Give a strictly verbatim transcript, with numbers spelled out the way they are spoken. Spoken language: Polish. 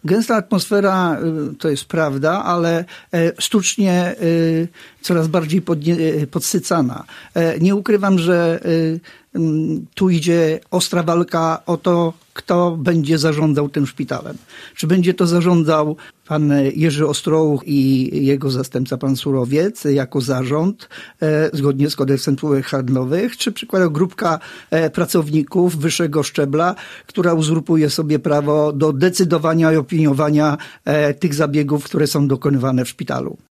Gęsta atmosfera to jest prawda, ale sztucznie coraz bardziej podsycana. Nie ukrywam, że tu idzie ostra walka o to, kto będzie zarządzał tym szpitalem. Czy będzie to zarządzał pan Jerzy Ostrołuch i jego zastępca pan Surowiec jako zarząd, e, zgodnie z kodeksem spółek handlowych, czy przykładowo grupka e, pracowników wyższego szczebla, która uzurpuje sobie prawo do decydowania i opiniowania e, tych zabiegów, które są dokonywane w szpitalu.